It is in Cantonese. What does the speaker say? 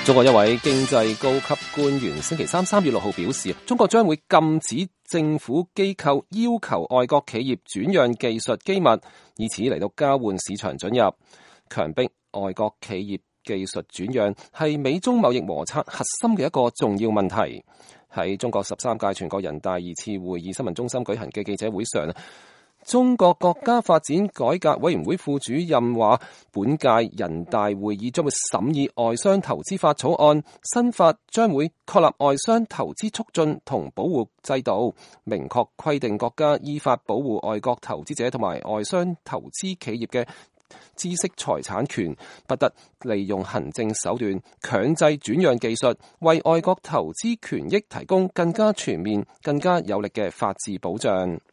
中國一位經濟高級官員星期三3月6號表示，中國將會禁止政府機構要求外國企業轉讓技術機密，以此嚟到交換市場准入。強迫外國企業技術轉讓係美中貿易摩擦核心嘅一個重要問題。喺中國13屆全國人大2次會議新聞中心舉行嘅記者會上，中國國家發展改革委員會副主任話，本屆人大會議將會審議外商投資法草案，新法將會確立外商投資促進同保護制度，明確規定國家依法保護外國投資者同埋外商投資企業嘅知識財產權，不得利用行政手段強制轉讓技術，為外國投資權益提供更加全面、更加有力嘅法治保障。